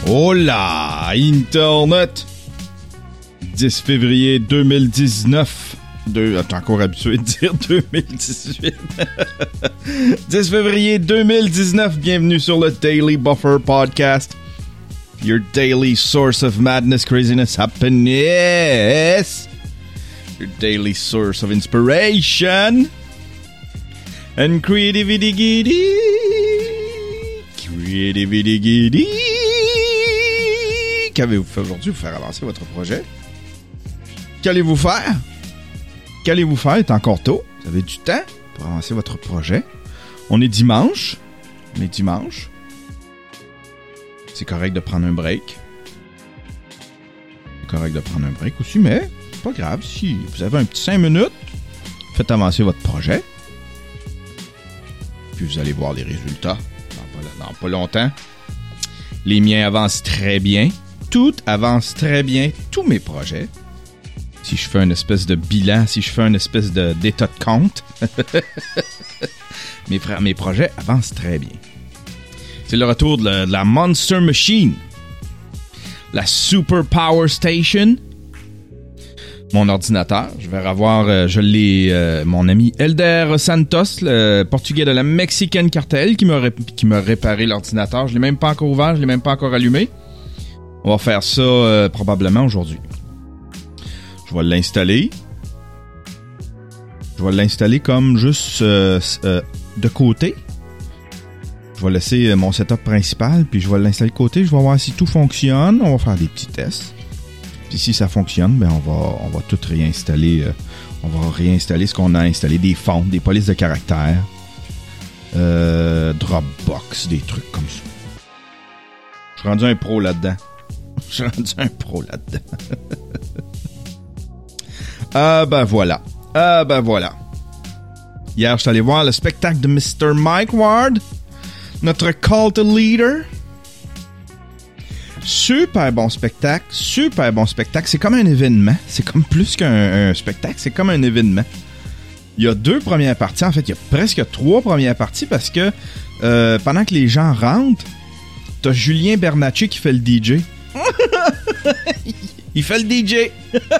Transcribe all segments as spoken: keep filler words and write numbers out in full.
Hola, Internet! dix février deux mille dix-neuf. Deux, t'es encore habitué de dire deux mille dix-huit. dix février deux mille dix-neuf, bienvenue sur le Daily Buffer Podcast. Your daily source of madness, craziness, happiness. Your daily source of inspiration. And creativity giddy. Creativity giddy. Qu'avez-vous fait aujourd'hui pour faire avancer votre projet? Qu'allez-vous faire? Qu'allez-vous faire? Il est encore tôt. Vous avez du temps pour avancer votre projet. On est dimanche. On est dimanche. C'est correct de prendre un break. C'est correct de prendre un break aussi, mais c'est pas grave. Si vous avez un petit cinq minutes, faites avancer votre projet. Puis vous allez voir les résultats dans pas, dans pas longtemps. Les miens avancent très bien. Tout avance très bien. Tous mes projets. Si je fais une espèce de bilan, si je fais une espèce de, d'état de compte, mes, mes projets avancent très bien. C'est le retour de la, de la Monster Machine. La Super Power Station. Mon ordinateur. Je vais revoir, euh, je l'ai, euh, mon ami Elder Santos, le portugais de la Mexican Cartel, qui m'a, ré, qui m'a réparé l'ordinateur. Je l'ai même pas encore ouvert, je l'ai même pas encore allumé. On va faire ça euh, probablement aujourd'hui. Je vais l'installer. Je vais l'installer comme juste euh, euh, de côté. Je vais laisser mon setup principal, puis je vais l'installer de côté. Je vais voir si tout fonctionne. On va faire des petits tests. Puis si ça fonctionne, ben on va, on va tout réinstaller. Euh, on va réinstaller ce qu'on a installé. Des fonds, des polices de caractère, euh, Dropbox, des trucs comme ça. Je suis rendu un pro là-dedans. Je suis rendu un pro là-dedans. Ah ben voilà. Ah ben voilà. Hier, je suis allé voir le spectacle de mister Mike Ward. Notre cult leader. Super bon spectacle. Super bon spectacle. C'est comme un événement. C'est comme plus qu'un un spectacle. C'est comme un événement. Il y a deux premières parties. En fait, il y a presque trois premières parties parce que euh, pendant que les gens rentrent, t'as Julien Bernatchez qui fait le D J. Il fait le D J.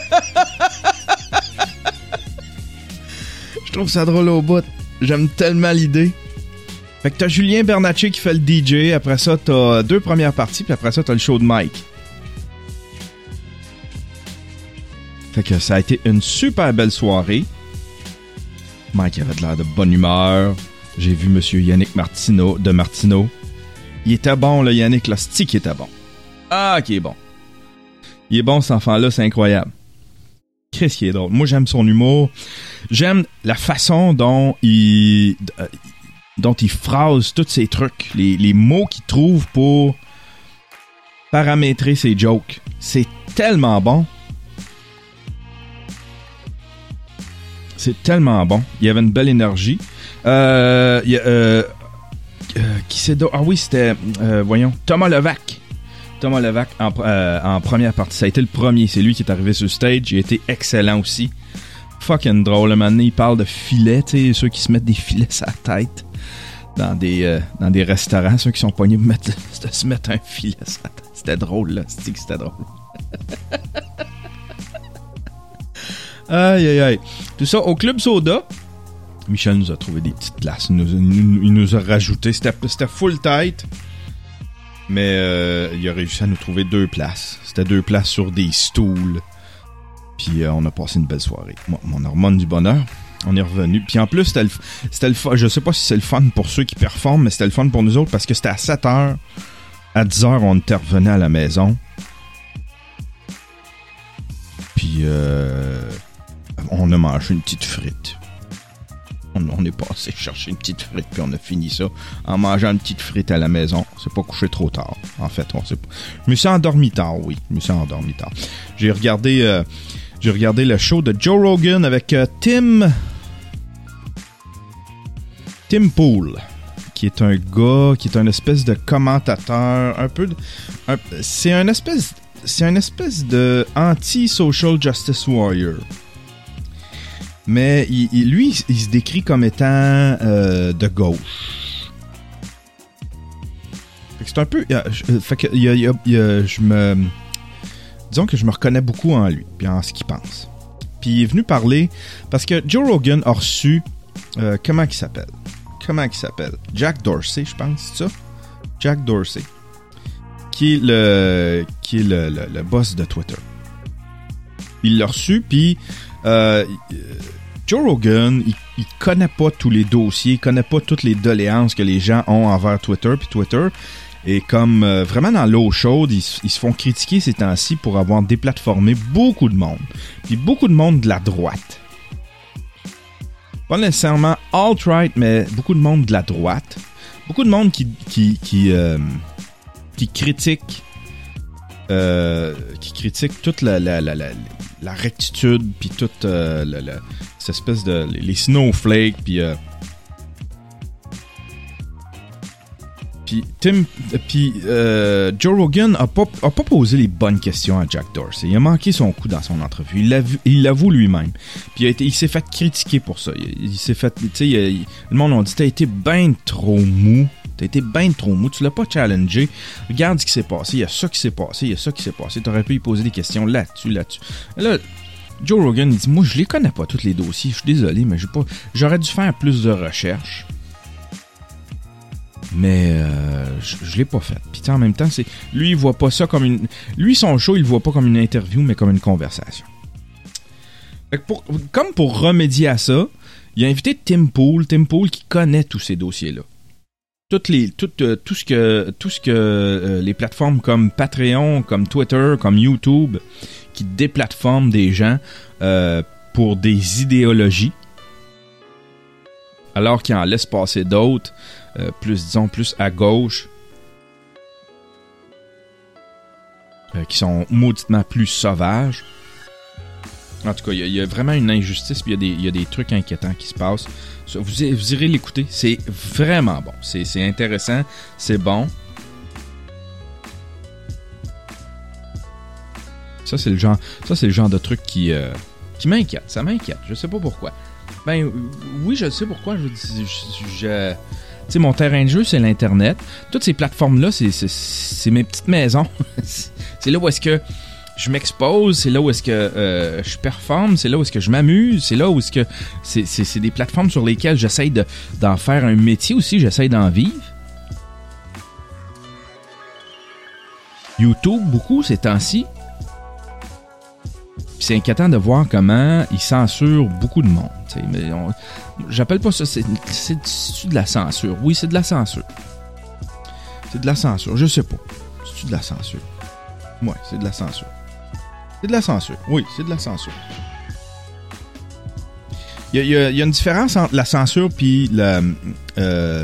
Je trouve ça drôle au bout. J'aime tellement l'idée. Fait que t'as Julien Bernatchez qui fait le D J. Après ça, t'as deux premières parties. Puis après ça, t'as le show de Mike. Fait que ça a été une super belle soirée. Mike avait de l'air de bonne humeur. J'ai vu monsieur Yannick Martineau, de Martineau. Il était bon, là, Yannick. Là, stick, il était bon. Ah, qui est bon. Il est bon, cet enfant-là, c'est incroyable. Qu'est-ce qui est drôle. Moi, j'aime son humour. J'aime la façon dont il... Euh, dont il phrase tous ces trucs, les, les mots qu'il trouve pour paramétrer ses jokes. C'est tellement bon. C'est tellement bon. Il y avait une belle énergie. Euh, il y a, euh, euh, qui c'est d'autre? Ah oui, c'était, euh, voyons, Thomas Levac. Thomas Levac en, euh, en première partie. Ça a été le premier. C'est lui qui est arrivé sur le stage. Il a été excellent aussi. Fucking drôle. Un moment donné, il parle de filets, tu sais, ceux qui se mettent des filets sur la tête. Dans des, euh, dans des restaurants, ceux qui sont pognés pour mettre, de se mettre un filet sur la tête. C'était drôle, là. C'était que c'était drôle. Aïe, aïe, aïe. Tout ça au Club Soda. Michel nous a trouvé des petites places. Il nous, il, il nous a rajouté. C'était, c'était full tight. Mais euh, il a réussi à nous trouver deux places. C'était deux places sur des stools. Puis euh, on a passé une belle soirée. Moi, mon hormone du bonheur. On est revenu. Puis en plus, c'était le, c'était le fun. Je sais pas si c'est le fun pour ceux qui performent, mais c'était le fun pour nous autres parce que c'était à sept heures. À dix heures, on était revenu à la maison. Puis euh, on a mangé une petite frite. On, on est passé chercher une petite frite, puis on a fini ça en mangeant une petite frite à la maison. C'est pas couché trop tard, en fait. On s'est pas... Je me suis endormi tard, oui. Je me suis endormi tard. J'ai regardé... Euh, J'ai regardé le show de Joe Rogan avec euh, Tim... Tim Pool, qui est un gars, qui est un espèce de commentateur, un peu... De, un, c'est un espèce... C'est un espèce de anti-social justice warrior. Mais il, il, lui, il se décrit comme étant euh, de gauche. c'est un peu... Euh, je, fait que, y a, y a, y a, je me... Disons que je me reconnais beaucoup en lui, puis en ce qu'il pense. Puis il est venu parler... Parce que Joe Rogan a reçu... Euh, comment il s'appelle? Comment il s'appelle? Jack Dorsey, je pense, c'est ça? Jack Dorsey. Qui est le... Qui est le, le, le boss de Twitter. Il l'a reçu, puis... Euh, Joe Rogan, il, il connaît pas tous les dossiers, il connaît pas toutes les doléances que les gens ont envers Twitter, puis Twitter est comme euh, vraiment dans l'eau chaude, ils, ils se font critiquer ces temps-ci pour avoir déplatformé beaucoup de monde, puis beaucoup de monde de la droite. Pas nécessairement alt-right, mais beaucoup de monde de la droite, beaucoup de monde qui qui qui, euh, qui critique euh, qui critique toute la la la, la la rectitude, puis toute euh, la, la, cette espèce de... les, les snowflakes, puis... Euh, puis Tim... Puis euh, Joe Rogan a pas, a pas posé les bonnes questions à Jack Dorsey. Il a manqué son coup dans son entrevue. Il l'avoue, il l'avoue lui-même. Puis il, a été, il s'est fait critiquer pour ça. Il, il s'est fait... Tu sais, le monde a dit « T'as été ben trop mou. T'as été ben trop mou. Tu l'as pas challengé. Regarde ce qui s'est passé. Il y a ça qui s'est passé. Il y a ça qui s'est passé. T'aurais pu y poser des questions là-dessus, là-dessus. » Là, Joe Rogan, il dit « Moi, je les connais pas, tous les dossiers. Je suis désolé, mais j'ai pas... j'aurais dû faire plus de recherches. Mais euh, je, je l'ai pas fait. Puis en même temps, c'est lui, il voit pas ça comme une... Lui, son show, il le voit pas comme une interview, mais comme une conversation. Fait que pour, comme pour remédier à ça, il a invité Tim Pool. Tim Pool qui connaît tous ces dossiers-là. Toutes les, tout, euh, tout ce que, tout ce que euh, les plateformes comme Patreon, comme Twitter, comme YouTube, qui déplatforment des gens euh, pour des idéologies, alors qu'ils en laissent passer d'autres, euh, plus, disons, plus à gauche, euh, qui sont mauditement plus sauvages. En tout cas, il y, y a vraiment une injustice, puis il y, y a des trucs inquiétants qui se passent. Vous, vous irez l'écouter, c'est vraiment bon. C'est, c'est intéressant, c'est bon. Ça, c'est le genre, ça, c'est le genre de truc qui, euh, qui m'inquiète. Ça m'inquiète. Je sais pas pourquoi. Ben, oui, je sais pourquoi. Je, je, je, tu sais, mon terrain de jeu, c'est l'Internet. Toutes ces plateformes-là, c'est, c'est, c'est mes petites maisons. C'est là où est-ce que je m'expose, c'est là où est-ce que euh, je performe, c'est là où est-ce que je m'amuse, c'est là où est-ce que... C'est, c'est, c'est des plateformes sur lesquelles j'essaye de, d'en faire un métier aussi, j'essaye d'en vivre. YouTube, beaucoup, ces temps-ci. Puis c'est inquiétant de voir comment ils censurent beaucoup de monde. Mais on, j'appelle pas ça... C'est, c'est, c'est de la censure. Oui, c'est de la censure. C'est de la censure, je sais pas. C'est de la censure. Ouais, c'est de la censure. C'est de la censure. Oui, c'est de la censure. Il y, y, y a une différence entre la censure puis la... Euh,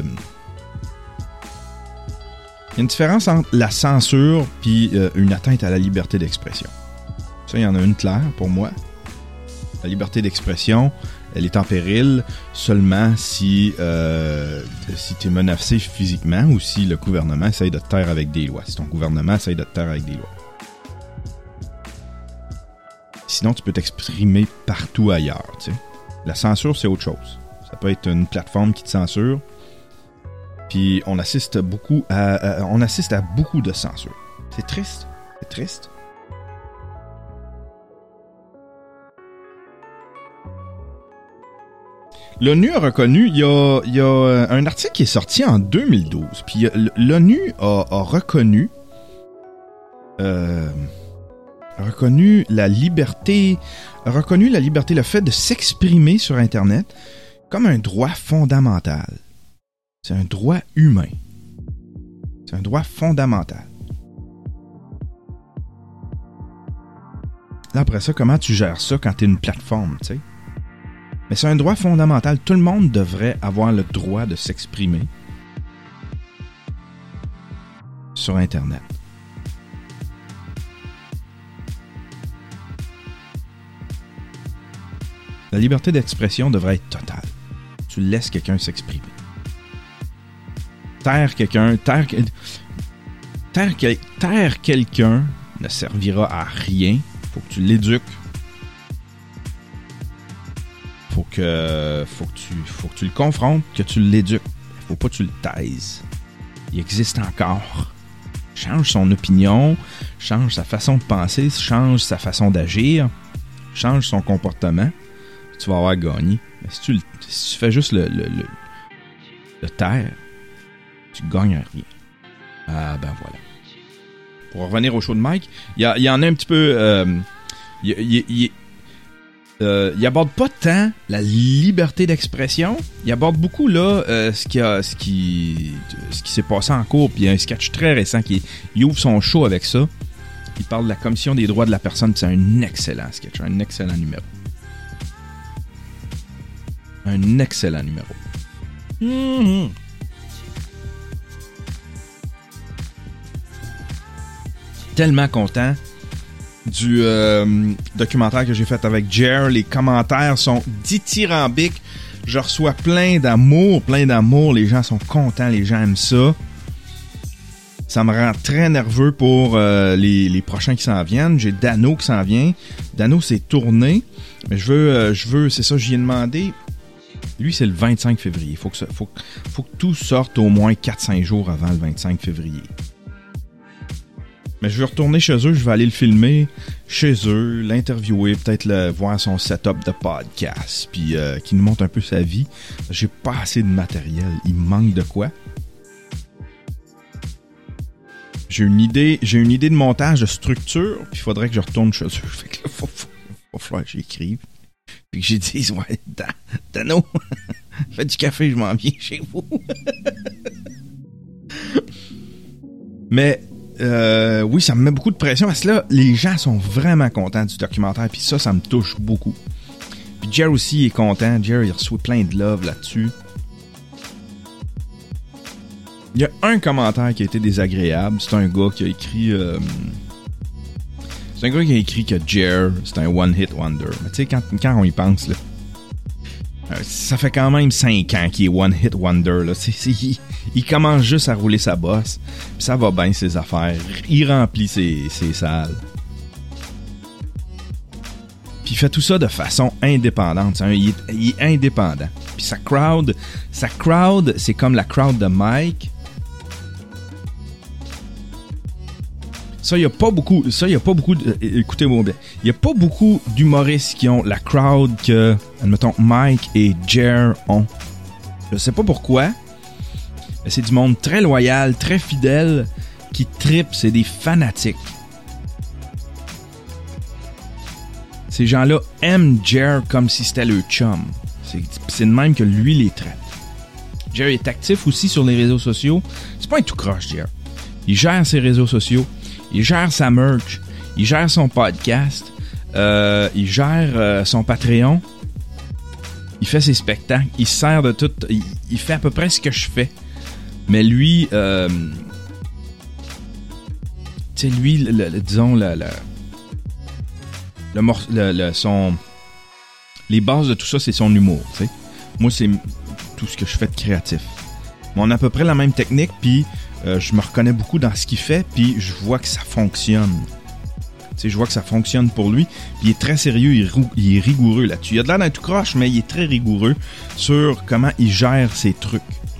il y a une différence entre la censure puis euh, une atteinte à la liberté d'expression. Ça, il y en a une claire pour moi. La liberté d'expression, elle est en péril seulement si, euh, si tu es menacé physiquement ou si le gouvernement essaye de te taire avec des lois. Si ton gouvernement essaye de te taire avec des lois. Sinon, tu peux t'exprimer partout ailleurs, tu sais. La censure, c'est autre chose. Ça peut être une plateforme qui te censure. Puis on assiste beaucoup à, à on assiste à beaucoup de censure. C'est triste. C'est triste. L'ONU a reconnu, il y a, il y a un article qui est sorti en deux mille douze. Puis l'ONU a, a reconnu... Euh, a reconnu la liberté, a reconnu la liberté, le fait de s'exprimer sur Internet comme un droit fondamental. C'est un droit humain. C'est un droit fondamental. Là, après ça, comment tu gères ça quand tu es une plateforme, tu sais? Mais c'est un droit fondamental. Tout le monde devrait avoir le droit de s'exprimer sur Internet. La liberté d'expression devrait être totale. Tu laisses quelqu'un s'exprimer. Taire quelqu'un, taire, taire, taire quelqu'un ne servira à rien. Faut que tu l'éduques. Faut que, faut que tu, faut que tu le confrontes, que tu l'éduques. Faut pas que tu le taises. Il existe encore change son opinion, change sa façon de penser, change sa façon d'agir, change son comportement, tu vas avoir gagné. Mais si tu, si tu fais juste le, le, le, le taire, tu gagnes rien. Ah ben voilà. Pour revenir au show de Mike, il y, y en a un petit peu... Euh, il, il, il, euh, il aborde pas tant la liberté d'expression. Il aborde beaucoup là euh, ce qui a, ce qui, ce qui s'est passé en cours. Puis il y a un sketch très récent qui il ouvre son show avec ça. Il parle de la commission des droits de la personne. C'est un excellent sketch, un excellent numéro. Un excellent numéro. Mmh. Tellement content du euh, documentaire que j'ai fait avec Jer. Les commentaires sont dithyrambiques. Je reçois plein d'amour, plein d'amour. Les gens sont contents, les gens aiment ça. Ça me rend très nerveux pour euh, les, les prochains qui s'en viennent. J'ai Dano qui s'en vient. Dano s'est tourné. Mais je veux, euh, je veux, c'est ça, j'y ai demandé. Lui, c'est le vingt-cinq février. Il faut que, ça, faut, faut que tout sorte au moins quatre à cinq jours avant le vingt-cinq février. Mais je vais retourner chez eux, je vais aller le filmer chez eux, l'interviewer, peut-être le, voir son setup de podcast, puis euh, qu'il nous montre un peu sa vie. J'ai pas assez de matériel, il me manque de quoi. J'ai une idée, j'ai une idée de montage, de structure, puis il faudrait que je retourne chez eux. Fait que là, faut, faut, faut falloir que j'écrive. Puis que j'ai dit, ouais, Dan, Dano, fais du café, je m'en viens chez vous. Mais euh, oui, ça me met beaucoup de pression parce que là, les gens sont vraiment contents du documentaire, puis ça, ça me touche beaucoup. Puis Jer aussi est content. Jer, il reçoit plein de love là-dessus. Il y a un commentaire qui a été désagréable. C'est un gars qui a écrit... Euh, c'est un gars qui a écrit que Jer, c'est un one-hit wonder. Mais tu sais, quand, quand on y pense, là, euh, ça fait quand même cinq ans qu'il est one-hit wonder. Là. C'est, c'est, il, il commence juste à rouler sa bosse. Puis ça va bien, ses affaires. Il remplit ses, ses salles. Puis il fait tout ça de façon indépendante. C'est un, il, est, il est indépendant. Puis sa crowd, sa crowd, c'est comme la crowd de Mike. Ça, il n'y a pas beaucoup. Ça, il n'y a pas beaucoup. De, écoutez-moi bien. Il n'y a pas beaucoup d'humoristes qui ont la crowd que, admettons, Mike et Jer ont. Je sais pas pourquoi. Mais c'est du monde très loyal, très fidèle, qui trippe. C'est des fanatiques. Ces gens-là aiment Jer comme si c'était leur chum. C'est, c'est de même que lui les traite. Jer est actif aussi sur les réseaux sociaux. C'est pas un tout croche, Jer. Il gère ses réseaux sociaux. Il gère sa merch, il gère son podcast, euh, il gère euh, son Patreon, il fait ses spectacles, il se sert de tout, il, il fait à peu près ce que je fais. Mais lui, euh, tu sais, lui, le, le, disons, le, le, le, le, le, son, les bases de tout ça, c'est son humour, tu sais. Moi, c'est tout ce que je fais de créatif. Mais on a à peu près la même technique, puis Euh, je me reconnais beaucoup dans ce qu'il fait, puis je vois que ça fonctionne. Tu sais, je vois que ça fonctionne pour lui. Puis il est très sérieux, il est, rou- il est rigoureux là-dessus. Il a de l'air d'un tout croche, mais il est très rigoureux sur comment il gère ses trucs.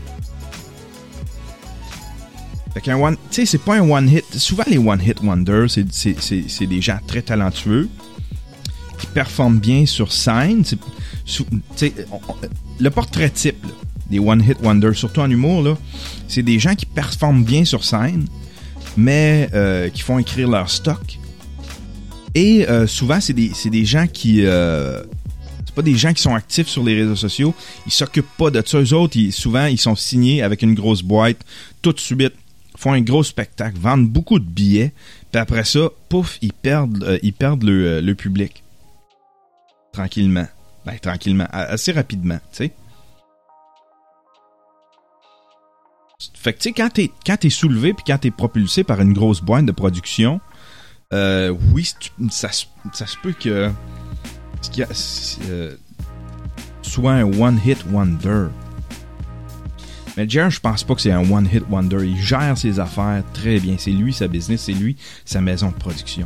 Fait qu'un one... Tu sais, c'est pas un one-hit... Souvent, les one-hit wonders, c'est, c'est, c'est, c'est des gens très talentueux qui performent bien sur scène. Tu sais, le portrait type, là, des one-hit wonders, surtout en humour, là, c'est des gens qui performent bien sur scène, mais euh, qui font écrire leur stock. Et euh, souvent, c'est des, c'est des gens qui... Euh, c'est pas des gens qui sont actifs sur les réseaux sociaux. Ils s'occupent pas de ça. Eux autres, ils, souvent, ils sont signés avec une grosse boîte, tout de suite, font un gros spectacle, vendent beaucoup de billets, puis après ça, pouf, ils perdent, euh, ils perdent le, le public. Tranquillement. Ben, tranquillement. Assez rapidement, tu sais. Fait que tu sais, quand t'es, quand t'es soulevé puis quand t'es propulsé par une grosse boîte de production, euh, oui, ça, ça se peut que euh, soit un one-hit wonder. Mais Jer, je pense pas que c'est un one-hit wonder. Il gère ses affaires très bien. C'est lui sa business, c'est lui sa maison de production.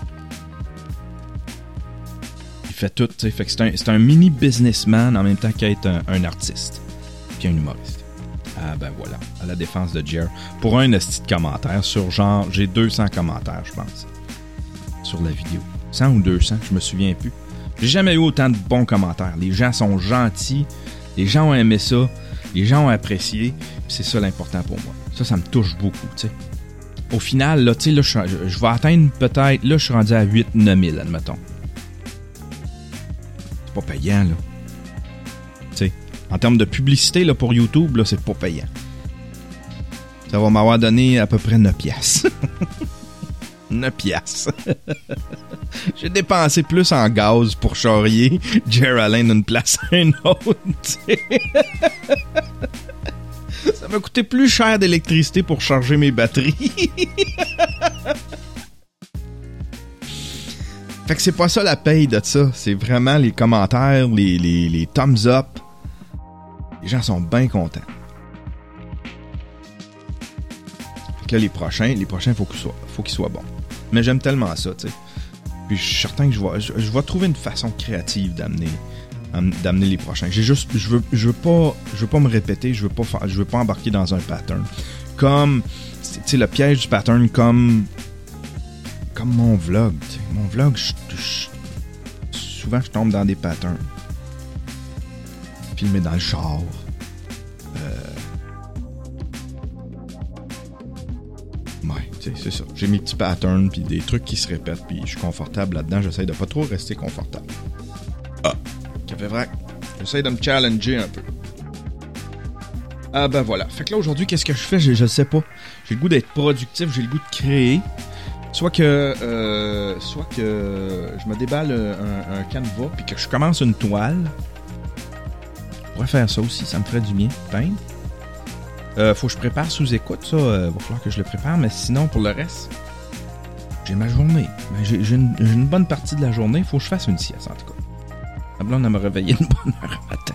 Il fait tout, tu sais. Fait que c'est un, c'est un mini businessman en même temps qu'être un, un artiste puis un humoriste. Ah ben voilà, à la défense de Jer. Pour un esti de commentaire sur genre, j'ai deux cents commentaires, je pense, sur la vidéo. cent ou deux cents, je me souviens plus. J'ai jamais eu autant de bons commentaires. Les gens sont gentils, les gens ont aimé ça, les gens ont apprécié, c'est ça l'important pour moi. Ça, ça me touche beaucoup, tu sais. Au final, là, tu sais, là, je, je vais atteindre peut-être, là, je suis rendu à huit neuf mille, admettons. C'est pas payant, là. Tu sais, en termes de publicité, là, pour YouTube, là, c'est pas payant. Ça va m'avoir donné à peu près neuf piastres. neuf piastres. J'ai dépensé plus en gaz pour charrier Jer Alain d'une place à une autre, tu sais. Ça m'a coûté plus cher d'électricité pour charger mes batteries. Fait que c'est pas ça la paye de ça. C'est vraiment les commentaires, les, les, les thumbs up. Les gens sont bien contents. Fait que là, les prochains, les prochains, faut qu'ils soient, faut qu'ils soient bons. Mais j'aime tellement ça, tu sais. Puis je suis certain que je vais, je, je vais trouver une façon créative d'amener, d'amener les prochains. J'ai juste, je veux, je veux pas, je veux pas me répéter, je veux pas faire, je veux pas embarquer dans un pattern. Comme, tu sais, le piège du pattern, comme, comme mon vlog. T'sais. Mon vlog, je, je, souvent je tombe dans des patterns. Filmé dans le char. Euh... Ouais, tu sais, c'est ça. J'ai mes petits patterns, puis des trucs qui se répètent, puis je suis confortable là-dedans. J'essaie de pas trop rester confortable. Ah, café vrac. J'essaie de me challenger un peu. Ah ben voilà. Fait que là, aujourd'hui, qu'est-ce que je fais? Je, je sais pas. J'ai le goût d'être productif, j'ai le goût de créer. Soit que euh, soit que je me déballe un, un canevas, puis que je commence une toile. Je pourrais faire ça aussi, ça me ferait du bien. Peindre. Euh, faut que je prépare sous écoute, ça. Euh, va falloir que je le prépare, mais sinon, pour le reste, j'ai ma journée. J'ai, j'ai, une, j'ai une bonne partie de la journée. Faut que je fasse une sieste, en tout cas. La blonde, elle m'a réveillé une bonne heure matin.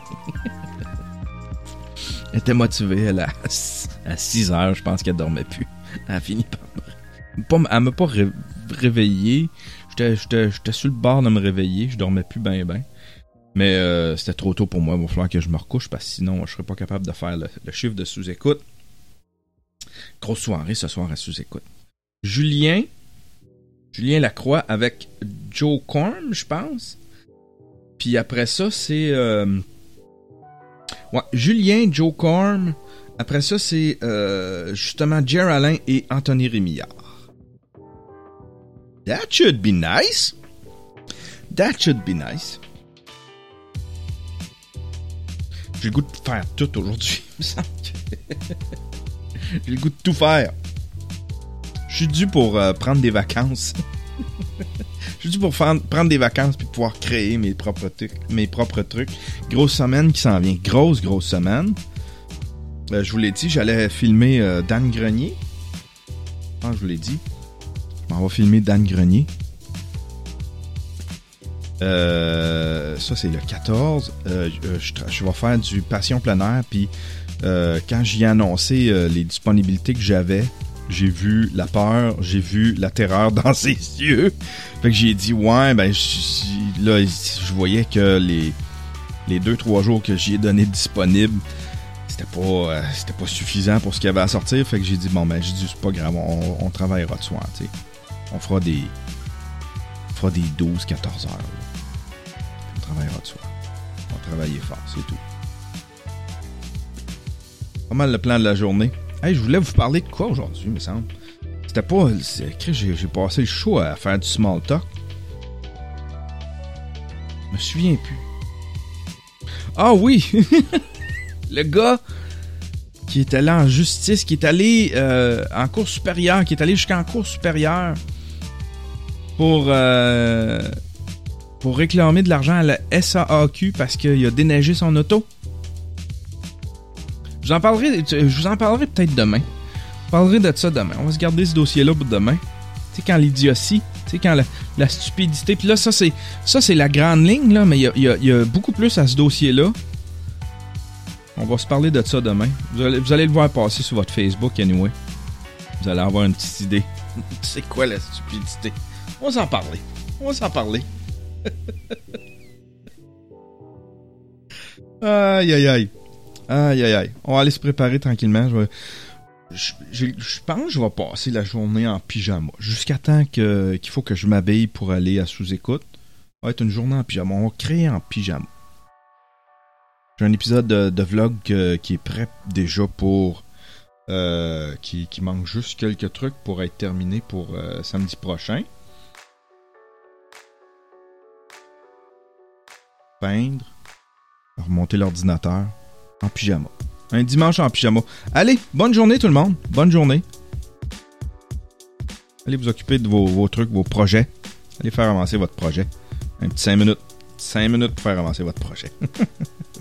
Elle était motivée, elle, à, à six heures, je pense qu'elle dormait plus. Elle a fini par me... Pas, elle m'a pas ré, réveillé. J'étais, j'étais, j'étais sur le bord de me réveiller. Je dormais plus ben ben. Mais euh, c'était trop tôt pour moi. Il va falloir que je me recouche parce que sinon, je serais pas capable de faire le, le chiffre de sous-écoute. Grosse soirée ce soir à sous-écoute. Julien. Julien Lacroix avec Joe Corm, je pense. Puis après ça, c'est... Euh... Ouais, Julien, Joe Corm. Après ça, c'est euh, justement Jer Alain et Anthony Rémillard. That should be nice. That should be nice. J'ai le goût de faire tout aujourd'hui. J'ai le goût de tout faire. Je suis dû pour euh, prendre des vacances. Je suis dû pour faire, prendre des vacances puis pouvoir créer mes propres trucs. Mes propres trucs. Grosse semaine qui s'en vient. Grosse, grosse semaine. Euh, je vous l'ai dit, j'allais filmer euh, Dan Grenier. Je pense que je vous l'ai dit. Je m'en vais filmer Dan Grenier. Euh, ça, c'est le quatorze. Euh, je, je vais faire du Passion plein air. Puis, euh, quand j'y ai annoncé euh, les disponibilités que j'avais, j'ai vu la peur, j'ai vu la terreur dans ses yeux. Fait que j'ai dit, ouais, ben, je, là, je voyais que les, les deux, trois jours que j'y ai donné disponibles, c'était pas, euh, c'était pas suffisant pour ce qu'il y avait à sortir. Fait que j'ai dit, bon, ben, j'ai dit, c'est pas grave, on, on travaillera de soir, tu sais. On fera des, on fera des douze, quatorze heures. Là. On travaillera de soir. On va travailler fort, c'est tout. Pas mal le plan de la journée. Hey, je voulais vous parler de quoi aujourd'hui, me semble. C'était pas... C'est, j'ai, j'ai passé le show à faire du small talk. Je me souviens plus. Ah oui! Le gars qui est allé en justice, qui est allé euh, en cour supérieure, qui est allé jusqu'en cour supérieure pour, euh, pour réclamer de l'argent à la S A A Q parce qu'il a déneigé son auto. Je vous en parlerai, je vous en parlerai peut-être demain. Je parlerai de ça demain. On va se garder ce dossier-là pour demain. Tu sais, quand l'idiotie, tu sais, quand la, la stupidité. Puis là, ça c'est, ça, c'est la grande ligne, là, mais il y a, y a, y a beaucoup plus à ce dossier-là. On va se parler de ça demain. Vous allez, vous allez le voir passer sur votre Facebook, anyway. Vous allez avoir une petite idée. C'est quoi la stupidité? On va s'en parler. On va s'en parler. Aïe, aïe, aïe. Aïe, aïe, aïe. On va aller se préparer tranquillement. Je, vais... je, je, je pense que je vais passer la journée en pyjama. Jusqu'à temps que, qu'il faut que je m'habille pour aller à sous-écoute. Ça va être une journée en pyjama. On va créer en pyjama. J'ai un épisode de, de vlog euh, qui est prêt déjà pour... Euh, qui, qui manque juste quelques trucs pour être terminé pour euh, samedi prochain. Peindre. Remonter l'ordinateur. En pyjama. Un dimanche en pyjama. Allez, bonne journée tout le monde. Bonne journée. Allez vous occuper de vos, vos trucs, vos projets. Allez faire avancer votre projet. Un petit cinq minutes. cinq minutes pour faire avancer votre projet.